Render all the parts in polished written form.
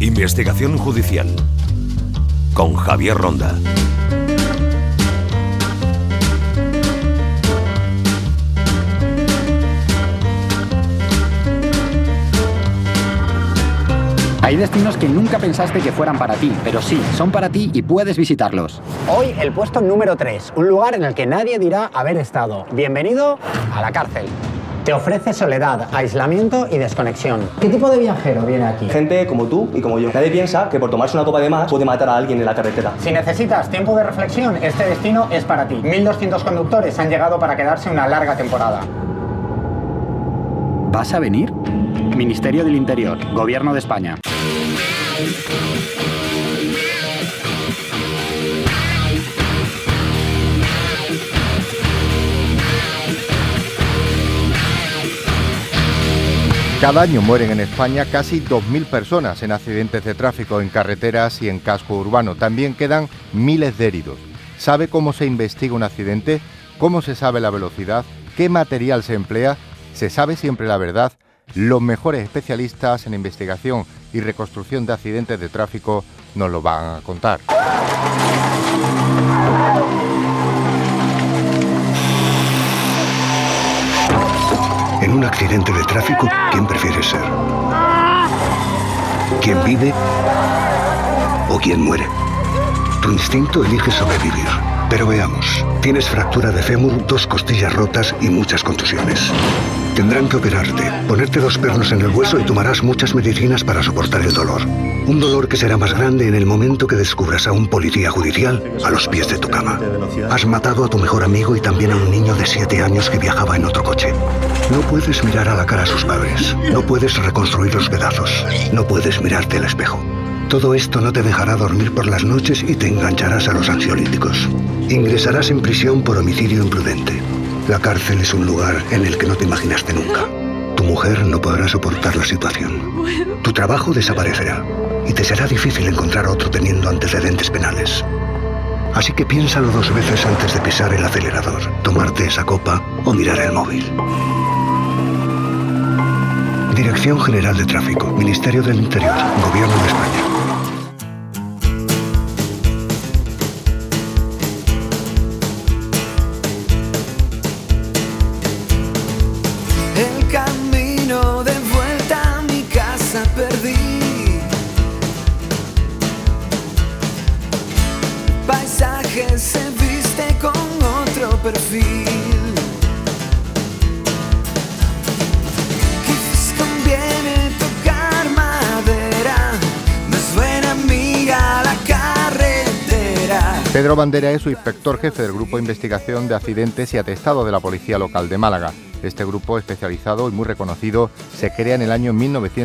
Investigación judicial con Javier Ronda. Hay destinos que nunca pensaste que fueran para ti, pero sí, son para ti y puedes visitarlos. Hoy el puesto número 3, un lugar en el que nadie dirá haber estado. Bienvenido a la cárcel. Te ofrece soledad, aislamiento y desconexión. ¿Qué tipo de viajero viene aquí? Gente como tú y como yo. Nadie piensa que por tomarse una copa de más puede matar a alguien en la carretera. Si necesitas tiempo de reflexión, este destino es para ti. 1.200 conductores han llegado para quedarse una larga temporada. ¿Vas a venir? Ministerio del Interior, Gobierno de España. Cada año mueren en España casi 2.000 personas en accidentes de tráfico en carreteras y en casco urbano. También quedan miles de heridos. ¿Sabe cómo se investiga un accidente? ¿Cómo se sabe la velocidad? ¿Qué material se emplea? ¿Se sabe siempre la verdad? Los mejores especialistas en investigación y reconstrucción de accidentes de tráfico nos lo van a contar. En un accidente de tráfico, ¿quién prefieres ser? ¿Quién vive o quién muere? Tu instinto elige sobrevivir. Pero veamos, tienes fractura de fémur, 2 costillas rotas y muchas contusiones. Tendrán que operarte, ponerte 2 pernos en el hueso y tomarás muchas medicinas para soportar el dolor. Un dolor que será más grande en el momento que descubras a un policía judicial a los pies de tu cama. Has matado a tu mejor amigo y también a un niño de 7 años que viajaba en otro coche. No puedes mirar a la cara a sus padres. No puedes reconstruir los pedazos. No puedes mirarte al espejo. Todo esto no te dejará dormir por las noches y te engancharás a los ansiolíticos. Ingresarás en prisión por homicidio imprudente. La cárcel es un lugar en el que no te imaginaste nunca. Tu mujer no podrá soportar la situación. Tu trabajo desaparecerá y te será difícil encontrar otro teniendo antecedentes penales. Así que piénsalo 2 veces antes de pisar el acelerador, tomarte esa copa o mirar el móvil. Dirección General de Tráfico, Ministerio del Interior, Gobierno de España. El camino de vuelta a mi casa perdí. Paisaje se viste con otro perfil. Pedro Bandera es su inspector jefe del Grupo de Investigación de Accidentes y Atestado de la Policía Local de Málaga. Este grupo especializado y muy reconocido se crea en el año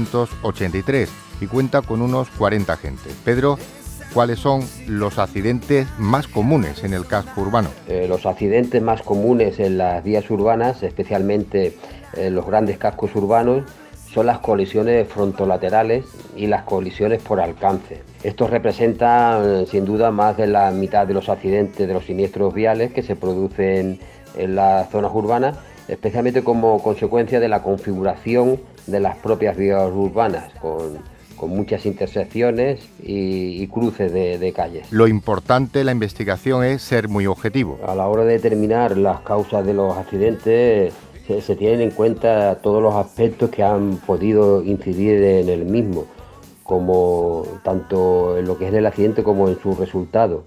1983 y cuenta con unos 40 agentes. Pedro, ¿cuáles son los accidentes más comunes en el casco urbano? Los accidentes más comunes en las vías urbanas, especialmente en los grandes cascos urbanos, son las colisiones frontolaterales y las colisiones por alcance. Estos representan sin duda más de la mitad de los accidentes de los siniestros viales que se producen en las zonas urbanas, especialmente como consecuencia de la configuración de las propias vías urbanas, con muchas intersecciones y cruces de calles. Lo importante en la investigación es ser muy objetivo. A la hora de determinar las causas de los accidentes, se tienen en cuenta todos los aspectos que han podido incidir en el mismo, como tanto en lo que es el accidente como en su resultado.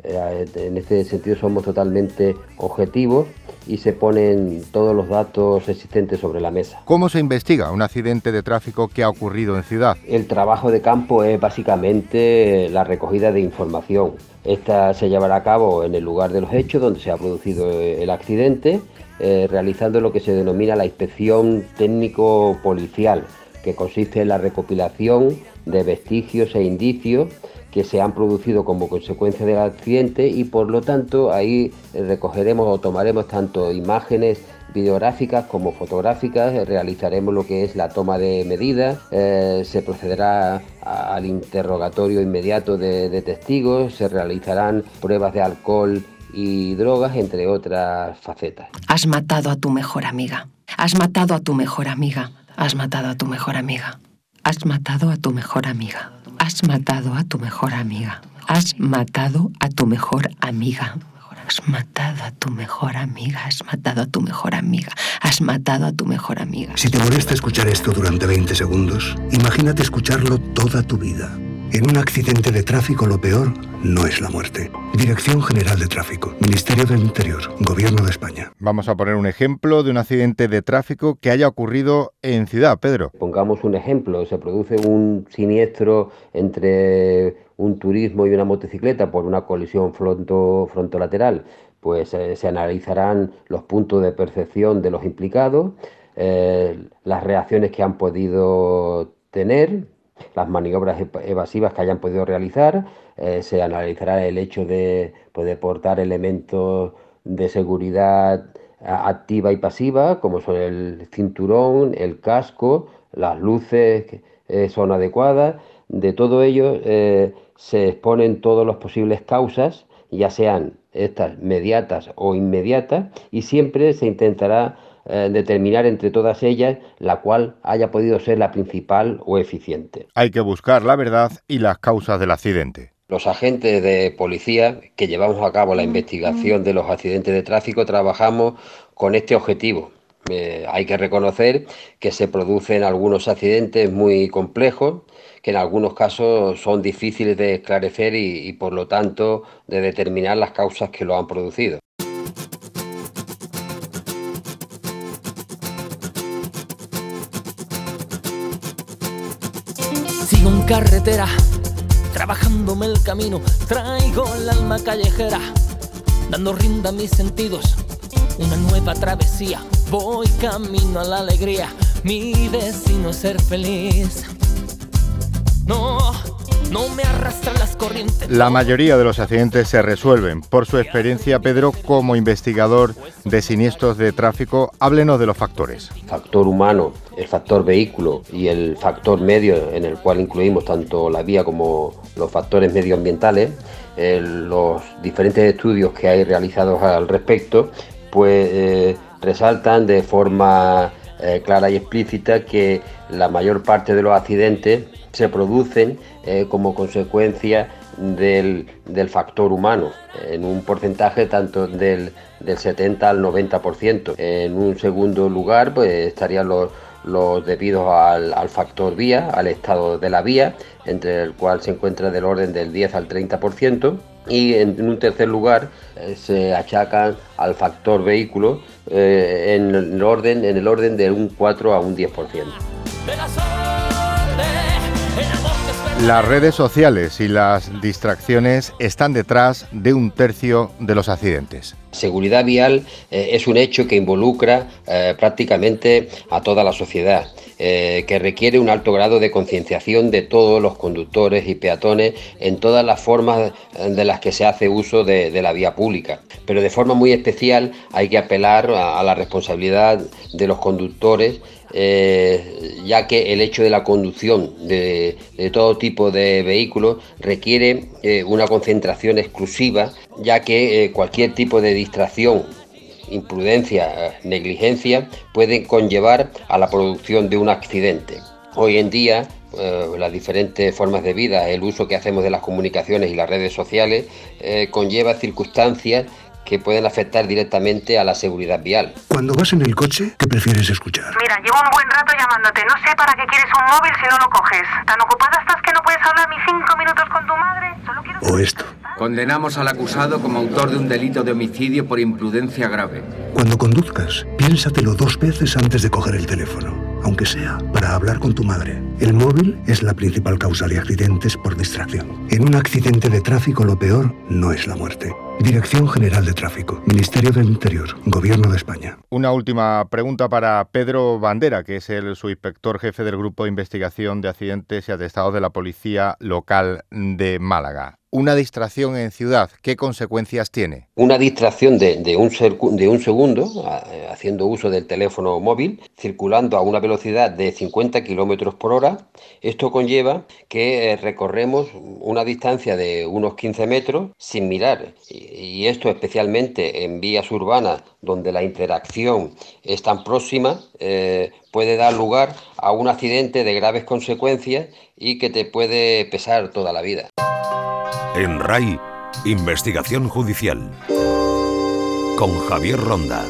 En este sentido somos totalmente objetivos y se ponen todos los datos existentes sobre la mesa. ¿Cómo se investiga un accidente de tráfico que ha ocurrido en ciudad? El trabajo de campo es básicamente la recogida de información. Esta se llevará a cabo en el lugar de los hechos donde se ha producido el accidente, realizando lo que se denomina la inspección técnico-policial, que consiste en la recopilación de vestigios e indicios que se han producido como consecuencia del accidente y por lo tanto ahí recogeremos o tomaremos tanto imágenes videográficas como fotográficas, realizaremos lo que es la toma de medidas, se procederá al interrogatorio inmediato de testigos, se realizarán pruebas de alcohol y drogas, entre otras facetas. Has matado a tu mejor amiga. Has matado a tu mejor amiga. Has matado a tu mejor amiga. Has matado a tu mejor amiga. Has matado a tu mejor amiga. Has matado a tu mejor amiga. Has matado a tu mejor amiga. Has matado a tu mejor amiga. Has matado a tu mejor amiga. Si te molesta escuchar esto durante 20 segundos, imagínate escucharlo toda tu vida. En un accidente de tráfico lo peor no es la muerte. Dirección General de Tráfico, Ministerio del Interior, Gobierno de España. Vamos a poner un ejemplo de un accidente de tráfico que haya ocurrido en ciudad, Pedro. Pongamos un ejemplo, se produce un siniestro entre un turismo y una motocicleta por una colisión frontolateral. Pues se analizarán los puntos de percepción de los implicados, las reacciones que han podido tener, las maniobras evasivas que hayan podido realizar, se analizará el hecho de poder portar elementos de seguridad activa y pasiva, como son el cinturón, el casco, las luces que son adecuadas. De todo ello se exponen todas las posibles causas, ya sean estas mediatas o inmediatas, y siempre se intentará determinar entre todas ellas la cual haya podido ser la principal o eficiente. Hay que buscar la verdad y las causas del accidente. Los agentes de policía que llevamos a cabo la investigación de los accidentes de tráfico trabajamos con este objetivo. Hay que reconocer que se producen algunos accidentes muy complejos, que en algunos casos son difíciles de esclarecer y por lo tanto de determinar las causas que lo han producido. Sigo en carretera, trabajándome el camino, traigo el alma callejera, dando rienda a mis sentidos, una nueva travesía, voy camino a la alegría, mi destino es ser feliz. No me arrastran las corrientes. La mayoría de los accidentes se resuelven. Por su experiencia, Pedro, como investigador de siniestros de tráfico, háblenos de los factores. Factor humano, el factor vehículo y el factor medio, en el cual incluimos tanto la vía como los factores medioambientales. Los diferentes estudios que hay realizados al respecto, pues resaltan de forma clara y explícita que la mayor parte de los accidentes se producen como consecuencia del factor humano, en un porcentaje tanto del 70 al 90%. En un segundo lugar, pues estarían los debidos al factor vía, al estado de la vía, entre el cual se encuentra del orden del 10 al 30%. Y en un tercer lugar se achacan al factor vehículo en el orden de un 4 a un 10%. Las redes sociales y las distracciones están detrás de un tercio de los accidentes. Seguridad vial es un hecho que involucra prácticamente a toda la sociedad, que requiere un alto grado de concienciación de todos los conductores y peatones en todas las formas de las que se hace uso de la vía pública. Pero de forma muy especial hay que apelar a la responsabilidad de los conductores, ya que el hecho de la conducción de todo tipo de vehículos requiere una concentración exclusiva, ya que cualquier tipo de distracción, imprudencia, negligencia pueden conllevar a la producción de un accidente. Hoy en día las diferentes formas de vida, el uso que hacemos de las comunicaciones y las redes sociales conlleva circunstancias que pueden afectar directamente a la seguridad vial. Cuando vas en el coche, ¿qué prefieres escuchar? Mira, llevo un buen rato llamándote. No sé para qué quieres un móvil si no lo coges. ¿Tan ocupada estás que no puedes hablar ni 5 minutos con tu madre? Solo quiero... O esto. Condenamos al acusado como autor de un delito de homicidio por imprudencia grave. Cuando conduzcas, piénsatelo 2 veces antes de coger el teléfono, aunque sea para hablar con tu madre. El móvil es la principal causa de accidentes por distracción. En un accidente de tráfico lo peor no es la muerte. Dirección General de Tráfico, Ministerio del Interior, Gobierno de España. Una última pregunta para Pedro Bandera, que es el subinspector jefe del Grupo de Investigación de Accidentes y Atestados de la Policía Local de Málaga. Una distracción en ciudad, ¿qué consecuencias tiene? Una distracción de un segundo, haciendo uso del teléfono móvil, circulando a una velocidad de 50 kilómetros por hora. Esto conlleva que recorremos una distancia de unos 15 metros sin mirar. Y esto especialmente en vías urbanas donde la interacción es tan próxima, puede dar lugar a un accidente de graves consecuencias y que te puede pesar toda la vida. En RAI, Investigación Judicial. Con Javier Ronda.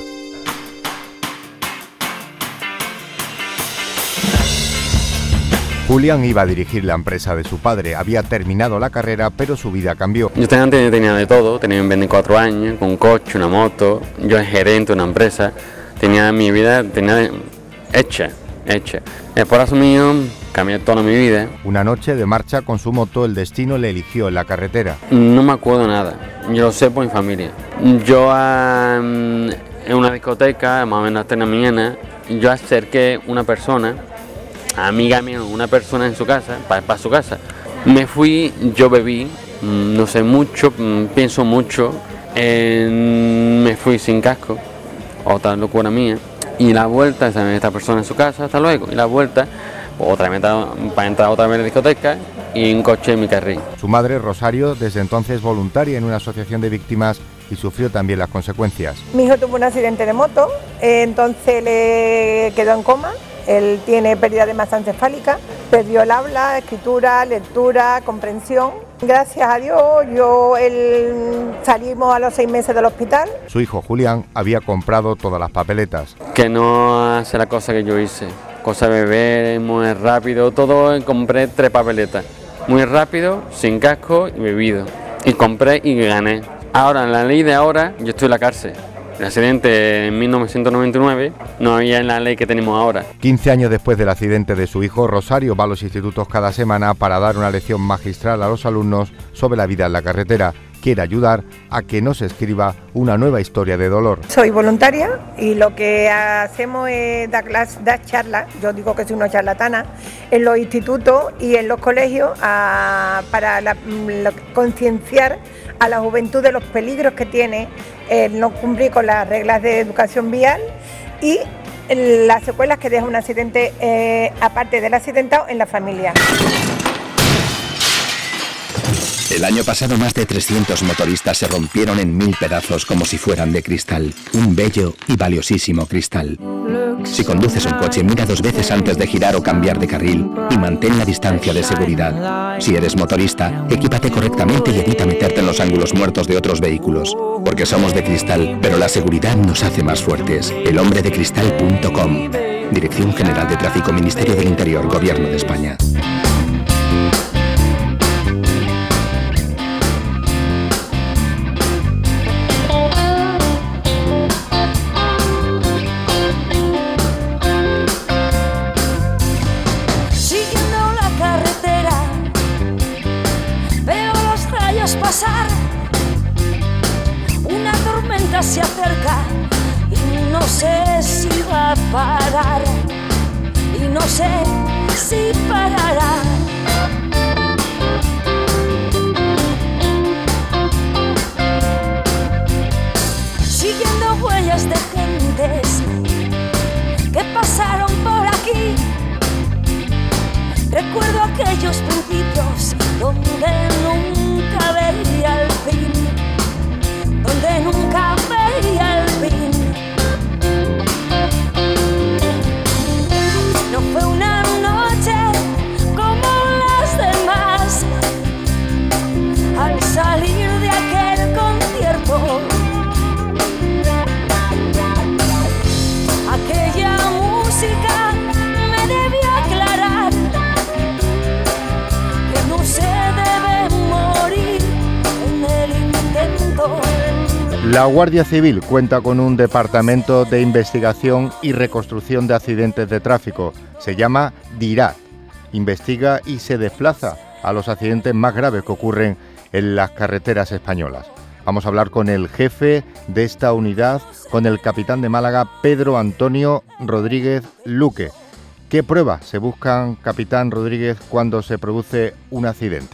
Julián iba a dirigir la empresa de su padre, había terminado la carrera, pero su vida cambió. Yo antes tenía de todo, tenía 24 años, con un coche, una moto, yo era gerente de una empresa, tenía mi vida hecha. El esposo mío cambié toda mi vida. Una noche de marcha con su moto, el destino le eligió en la carretera. No me acuerdo nada, yo lo sé por mi familia. Yo en una discoteca, más o menos hasta la mañana, yo acerqué una persona, amiga mía, una persona en su casa, para su casa. Me fui, yo bebí, no sé mucho, pienso mucho, me fui sin casco, otra locura mía. Y la vuelta, esta persona en su casa, hasta luego. Y la vuelta, otra vez para entrar otra vez en la discoteca y un coche en mi carril. Su madre, Rosario, desde entonces voluntaria en una asociación de víctimas y sufrió también las consecuencias. Mi hijo tuvo un accidente de moto, entonces le quedó en coma. Él tiene pérdida de masa encefálica, perdió el habla, escritura, lectura, comprensión. Gracias a Dios, salimos a los 6 meses del hospital. Su hijo Julián había comprado todas las papeletas. Que no hace la cosa que yo hice, cosa de beber, muy rápido, todo, compré 3 papeletas. Muy rápido, sin casco y bebido. Y compré y gané. Ahora, en la ley de ahora, yo estoy en la cárcel. El accidente en 1999 no había en la ley que tenemos ahora. 15 años después del accidente de su hijo, Rosario va a los institutos cada semana para dar una lección magistral a los alumnos sobre la vida en la carretera. Quiere ayudar a que no se escriba una nueva historia de dolor. Soy voluntaria y lo que hacemos es dar charlas, yo digo que soy una charlatana, en los institutos y en los colegios para concienciar a la juventud de los peligros que tiene el no cumplir con las reglas de educación vial y las secuelas que deja un accidente, aparte del accidentado, en la familia. El año pasado más de 300 motoristas se rompieron en 1000 pedazos como si fueran de cristal. Un bello y valiosísimo cristal. Si conduces un coche, mira 2 veces antes de girar o cambiar de carril y mantén la distancia de seguridad. Si eres motorista, equípate correctamente y evita meterte en los ángulos muertos de otros vehículos. Porque somos de cristal, pero la seguridad nos hace más fuertes. elhombredecristal.com. Dirección General de Tráfico, Ministerio del Interior, Gobierno de España. Se acerca y no sé si va a parar y no sé si parará. Siguiendo huellas de gentes que pasaron por aquí, recuerdo aquellos principios donde nunca veía el fin, donde nunca veía el fin. No fue una noche como las demás. Al salir de aquel concierto, aquella música me debió aclarar que no se debe morir en el intento. La Guardia Civil cuenta con un departamento de investigación y reconstrucción de accidentes de tráfico. Se llama DIRAT. Investiga y se desplaza a los accidentes más graves que ocurren en las carreteras españolas. Vamos a hablar con el jefe de esta unidad, con el capitán de Málaga, Pedro Antonio Rodríguez Luque. ¿Qué pruebas se buscan, capitán Rodríguez, cuando se produce un accidente?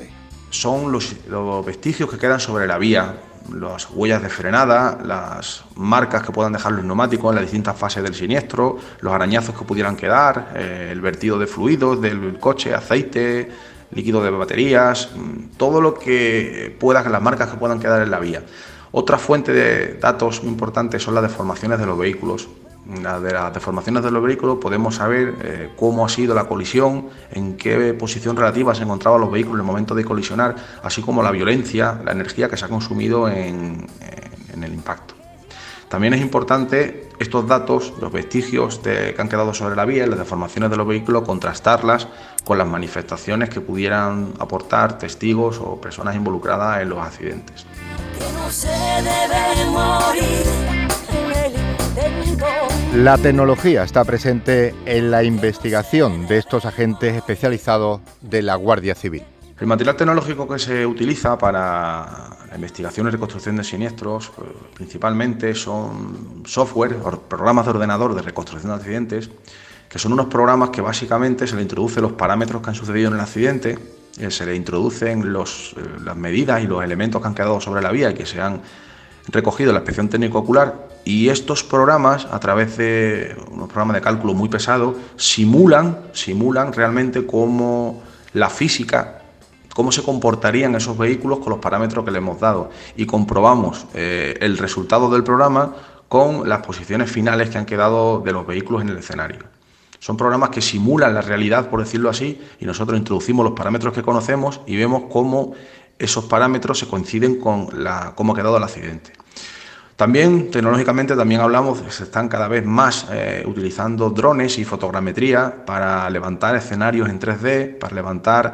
son los vestigios que quedan sobre la vía, las huellas de frenada, las marcas que puedan dejar los neumáticos en las distintas fases del siniestro, los arañazos que pudieran quedar, el vertido de fluidos del coche, aceite, líquido de baterías, todo lo que pueda, las marcas que puedan quedar en la vía. Otra fuente de datos muy importante son las deformaciones de los vehículos. De las deformaciones de los vehículos podemos saber cómo ha sido la colisión, en qué posición relativa se encontraban los vehículos en el momento de colisionar, así como la violencia, la energía que se ha consumido en el impacto. También es importante estos datos, los vestigios que han quedado sobre la vía y las deformaciones de los vehículos, contrastarlas con las manifestaciones que pudieran aportar testigos o personas involucradas en los accidentes. Que no se debe morir en el intento. La tecnología está presente en la investigación de estos agentes especializados de la Guardia Civil. El material tecnológico que se utiliza para la investigación y reconstrucción de siniestros principalmente son software o programas de ordenador de reconstrucción de accidentes, que son unos programas que básicamente se le introducen los parámetros que han sucedido en el accidente, se le introducen las medidas y los elementos que han quedado sobre la vía y que se han recogido en la inspección técnico-ocular, y estos programas, a través de unos programas de cálculo muy pesados, simulan realmente cómo la física, cómo se comportarían esos vehículos con los parámetros que le hemos dado, y comprobamos el resultado del programa con las posiciones finales que han quedado de los vehículos en el escenario. Son programas que simulan la realidad, por decirlo así, y nosotros introducimos los parámetros que conocemos y vemos cómo esos parámetros se coinciden con cómo ha quedado el accidente. También, tecnológicamente, también hablamos, se están cada vez más utilizando drones y fotogrametría para levantar escenarios en 3D, para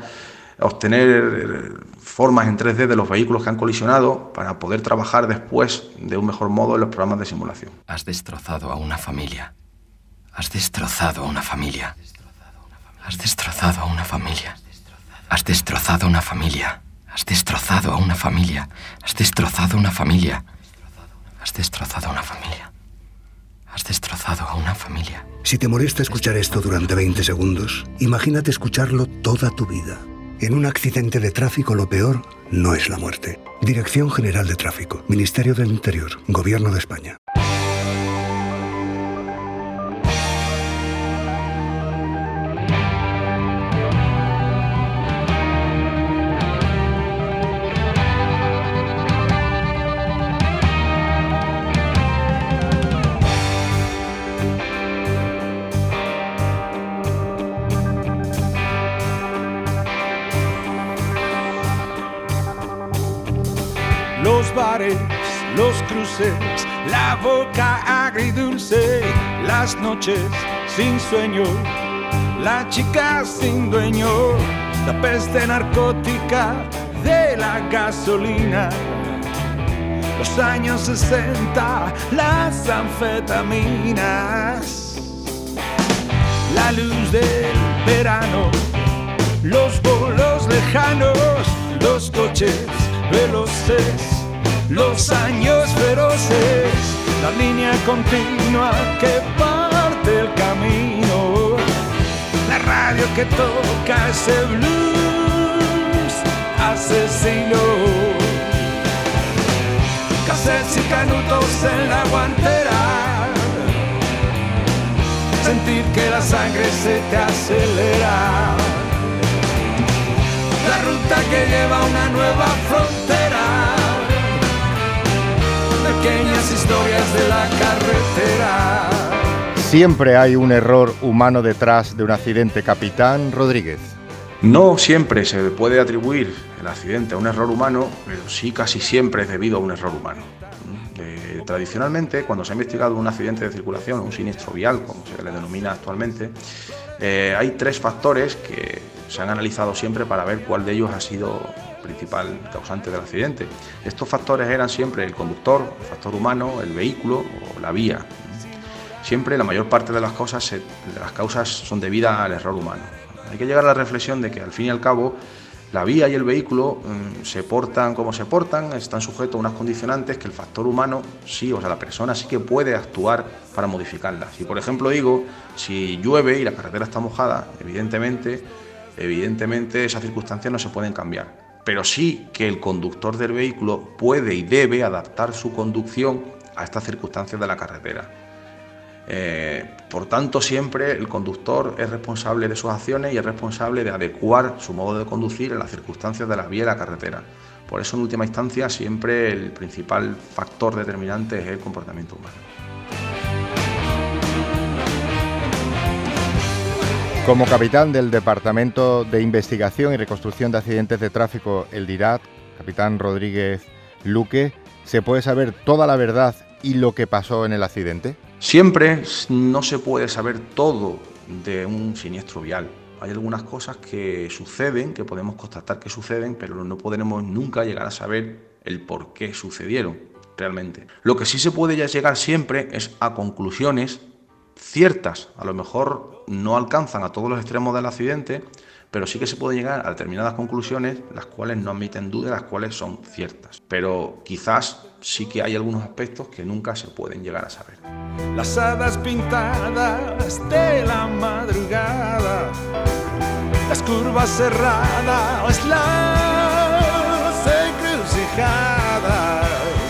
obtener formas en 3D de los vehículos que han colisionado, para poder trabajar después de un mejor modo en los programas de simulación. Has destrozado a una familia. Has destrozado a una familia. Has destrozado a una familia. Has destrozado a una familia. Has destrozado a una familia. Has destrozado a una familia. Has destrozado a una familia. Has destrozado a una familia. Si te molesta escuchar esto durante 20 segundos, imagínate escucharlo toda tu vida. En un accidente de tráfico lo peor no es la muerte. Dirección General de Tráfico, Ministerio del Interior, Gobierno de España. Los bares, los cruces, la boca agridulce, las noches sin sueño, la chica sin dueño, la peste narcótica de la gasolina, los años 60, las anfetaminas, la luz del verano, los bolos lejanos, los coches veloces, los años feroces, la línea continua que parte el camino, la radio que toca ese blues asesino, cassettes y canutos en la guantera, sentir que la sangre se te acelera, la ruta que lleva a una nueva frontera, pequeñas historias de la carretera. Siempre hay un error humano detrás de un accidente, capitán Rodríguez. No siempre se puede atribuir el accidente a un error humano, pero sí casi siempre es debido a un error humano. Tradicionalmente, cuando se ha investigado un accidente de circulación, un siniestro vial, como se le denomina actualmente, hay tres factores que se han analizado siempre para ver cuál de ellos ha sido el principal causante del accidente. Estos factores eran siempre el conductor, el factor humano, el vehículo o la vía. Siempre la mayor parte de las causas son debidas al error humano. Hay que llegar a la reflexión de que al fin y al cabo la vía y el vehículo se portan como se portan, están sujetos a unas condicionantes que el factor humano sí, o sea, la persona sí que puede actuar para modificarlas. Si por ejemplo digo, si llueve y la carretera está mojada, evidentemente esas circunstancias no se pueden cambiar. pero sí que el conductor del vehículo puede y debe adaptar su conducción a estas circunstancias de la carretera. Por tanto, siempre el conductor es responsable de sus acciones y es responsable de adecuar su modo de conducir a las circunstancias de la vía y la carretera. Por eso, en última instancia, siempre el principal factor determinante es el comportamiento humano. Como capitán del Departamento de Investigación y Reconstrucción de Accidentes de Tráfico, el DIRAT, capitán Rodríguez Luque, ¿se puede saber toda la verdad y lo que pasó en el accidente? Siempre no se puede saber todo de un siniestro vial. Hay algunas cosas que suceden, que podemos constatar que suceden, pero no podremos nunca llegar a saber el por qué sucedieron realmente. Lo que sí se puede ya llegar siempre es a conclusiones ciertas. A lo mejor no alcanzan a todos los extremos del accidente, pero sí que se puede llegar a determinadas conclusiones, las cuales no admiten duda, las cuales son ciertas. Pero quizás sí que hay algunos aspectos que nunca se pueden llegar a saber. Las hadas pintadas de la madrugada, las curvas cerradas, las encrucijadas.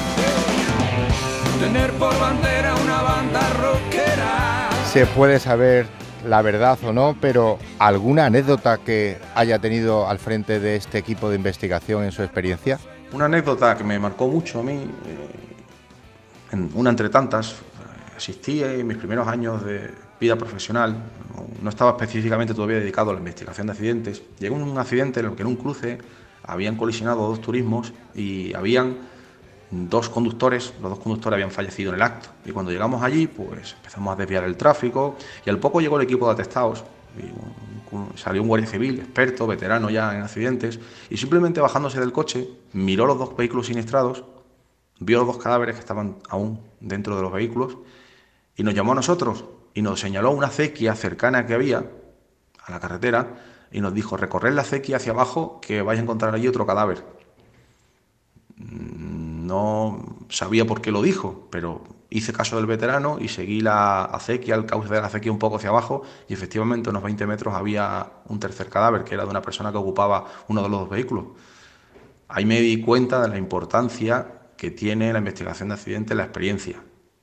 Tener por bandera una banda rockera. Se puede saber la verdad o no, pero ¿alguna anécdota que haya tenido al frente de este equipo de investigación en su experiencia? Una anécdota que me marcó mucho a mí, una entre tantas, asistí en mis primeros años de vida profesional, no estaba específicamente todavía dedicado a la investigación de accidentes. Llegó un accidente en el que en un cruce habían colisionado dos turismos y habían dos conductores, los dos conductores habían fallecido en el acto. Y cuando llegamos allí, pues empezamos a desviar el tráfico y al poco llegó el equipo de atestados. Y salió un guardia civil, experto, veterano ya en accidentes, y simplemente bajándose del coche, miró los dos vehículos siniestrados, vio los dos cadáveres que estaban aún dentro de los vehículos y nos llamó a nosotros y nos señaló una acequia cercana que había a la carretera y nos dijo: recorred la acequia hacia abajo que vais a encontrar allí otro cadáver. No sabía por qué lo dijo, pero hice caso del veterano y seguí la acequia, el cauce de la acequia un poco hacia abajo, y efectivamente a unos 20 metros había un tercer cadáver, que era de una persona que ocupaba uno de los dos vehículos. Ahí me di cuenta de la importancia que tiene la investigación de accidentes, la experiencia.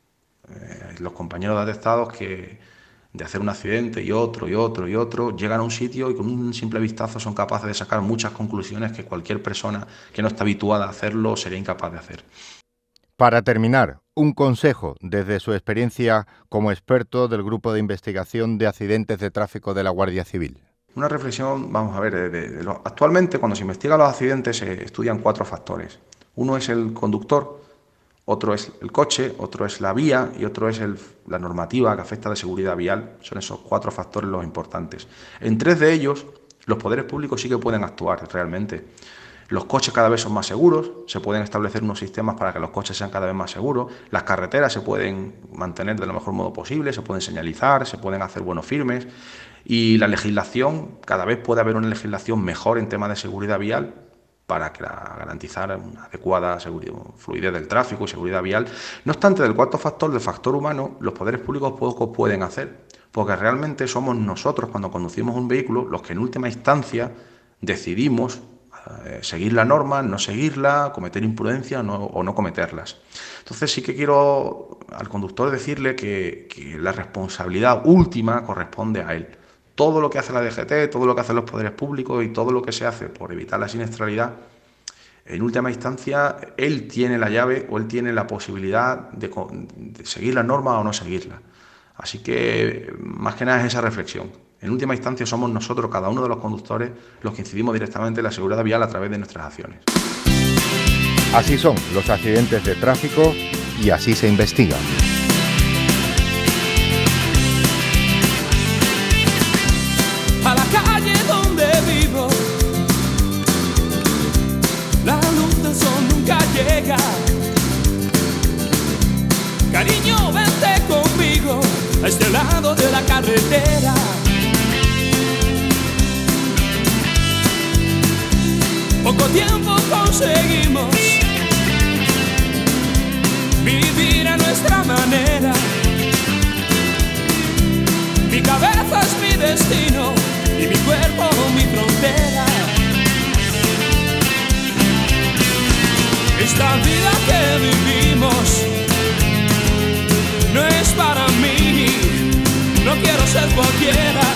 Los compañeros de atestados que de hacer un accidente y otro, llegan a un sitio y con un simple vistazo son capaces de sacar muchas conclusiones que cualquier persona que no está habituada a hacerlo sería incapaz de hacer. Para terminar, un consejo desde su experiencia como experto del Grupo de Investigación de Accidentes de Tráfico de la Guardia Civil. Una reflexión, vamos a ver, actualmente cuando se investigan los accidentes se estudian 4 factores. Uno es el conductor, otro es el coche, otro es la vía y otro es la normativa que afecta a la seguridad vial. Son esos 4 factores los importantes. En 3 de ellos, los poderes públicos sí que pueden actuar realmente. Los coches cada vez son más seguros, se pueden establecer unos sistemas para que los coches sean cada vez más seguros, las carreteras se pueden mantener de lo mejor modo posible, se pueden señalizar, se pueden hacer buenos firmes y la legislación, cada vez puede haber una legislación mejor en temas de seguridad vial para garantizar una adecuada fluidez del tráfico y seguridad vial. No obstante, del cuarto factor, del factor humano, los poderes públicos poco pueden hacer, porque realmente somos nosotros, cuando conducimos un vehículo, los que en última instancia decidimos seguir la norma, no seguirla, cometer imprudencias o no cometerlas. Entonces sí que quiero al conductor decirle que la responsabilidad última corresponde a él. Todo lo que hace la DGT, todo lo que hacen los poderes públicos y todo lo que se hace por evitar la siniestralidad, en última instancia, él tiene la llave o él tiene la posibilidad de seguir la norma o no seguirla. Así que, más que nada, es esa reflexión. En última instancia, somos nosotros, cada uno de los conductores, los que incidimos directamente en la seguridad vial a través de nuestras acciones. Así son los accidentes de tráfico y así se investigan. A la calle donde vivo, la luz del sol nunca llega. Cariño, vente conmigo a este lado de la carretera. Poco tiempo conseguimos vivir a nuestra manera. Mi cabeza es mi destino y mi cuerpo mi frontera. Esta vida que vivimos no es para mí. No quiero ser cualquiera.